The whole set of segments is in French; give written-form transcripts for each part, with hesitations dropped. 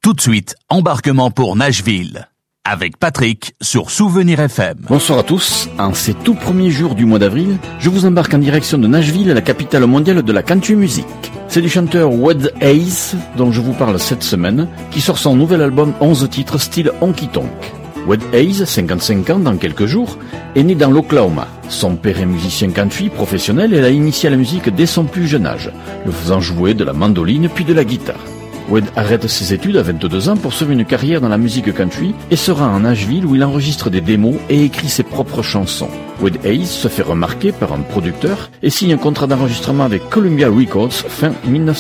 Tout de suite, embarquement pour Nashville. Avec Patrick sur Souvenir FM. Bonsoir à tous. En ces tout premiers jours du mois d'avril, je vous embarque en direction de Nashville, la capitale mondiale de la country music. C'est du chanteur Wade Hayes, dont je vous parle cette semaine, qui sort son nouvel album 11 titres style honky tonk. Wade Hayes, 55 ans dans quelques jours, est né dans l'Oklahoma. Son père est musicien country professionnel et l'a initié à la musique dès son plus jeune âge, le faisant jouer de la mandoline puis de la guitare. Wade arrête ses études à 22 ans pour suivre une carrière dans la musique country et se rend à Nashville où il enregistre des démos et écrit ses propres chansons. Wade Hayes se fait remarquer par un producteur et signe un contrat d'enregistrement avec Columbia Records fin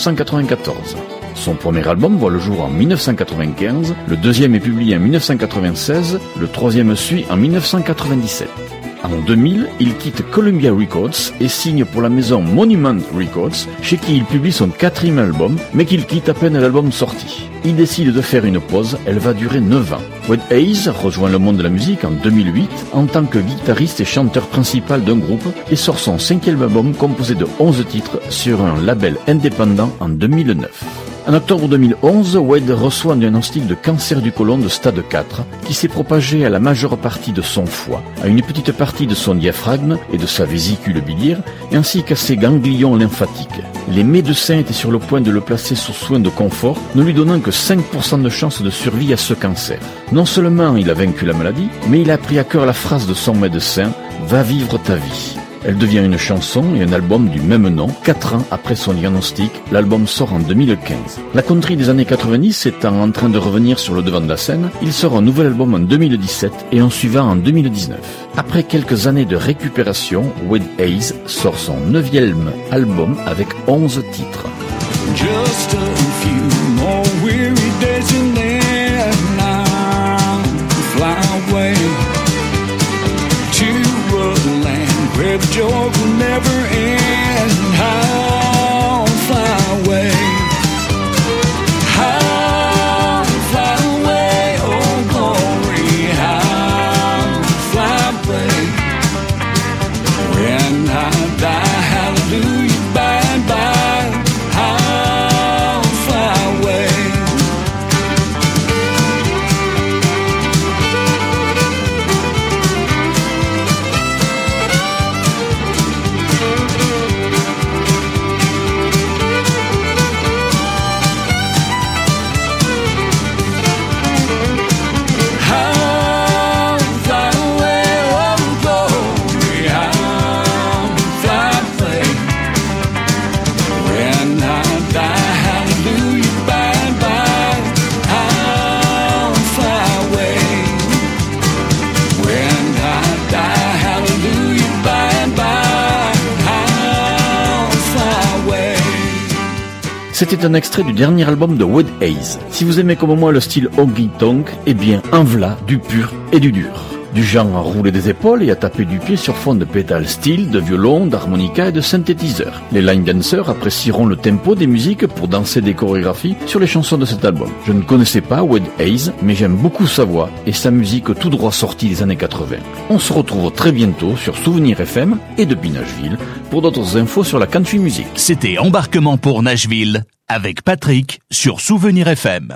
1994. Son premier album voit le jour en 1995, le deuxième est publié en 1996, le troisième suit en 1997. En 2000, il quitte Columbia Records et signe pour la maison Monument Records, chez qui il publie son quatrième album, mais qu'il quitte à peine l'album sorti. Il décide de faire une pause, elle va durer 9 ans. Wade Hayes rejoint le monde de la musique en 2008 en tant que guitariste et chanteur principal d'un groupe et sort son 5e album composé de 11 titres sur un label indépendant en 2009. En octobre 2011, Wade reçoit un diagnostic de cancer du côlon de stade 4 qui s'est propagé à la majeure partie de son foie, à une petite partie de son diaphragme et de sa vésicule biliaire, ainsi qu'à ses ganglions lymphatiques. Les médecins étaient sur le point de le placer sous soins de confort, ne lui donnant que 5% de chance de survie à ce cancer. Non seulement il a vaincu la maladie, mais il a pris à cœur la phrase de son médecin « Va vivre ta vie ». Elle devient une chanson et un album du même nom. 4 ans après son diagnostic, l'album sort en 2015. La country des années 90 étant en train de revenir sur le devant de la scène, il sort un nouvel album en 2017 et un suivant en 2019. Après quelques années de récupération, Wade Hayes sort son 9e album avec 11 titres. Just a few more weary days and then I'll fly away to a land where the joy will never end. I'll fly away. I'll fly away, oh glory. I'll fly away. When I die, hallelujah, bye bye. I'll fly away. C'était un extrait du dernier album de Wade Hayes. Si vous aimez comme moi le style honky tonk, eh bien en v'là du pur et du dur. Du genre à rouler des épaules et à taper du pied sur fond de pédales style, de violon, d'harmonica et de synthétiseur. Les line dancers apprécieront le tempo des musiques pour danser des chorégraphies sur les chansons de cet album. Je ne connaissais pas Wade Hayes, mais j'aime beaucoup sa voix et sa musique tout droit sortie des années 80. On se retrouve très bientôt sur Souvenir FM et depuis Nashville pour d'autres infos sur la country music. C'était Embarquement pour Nashville avec Patrick sur Souvenir FM.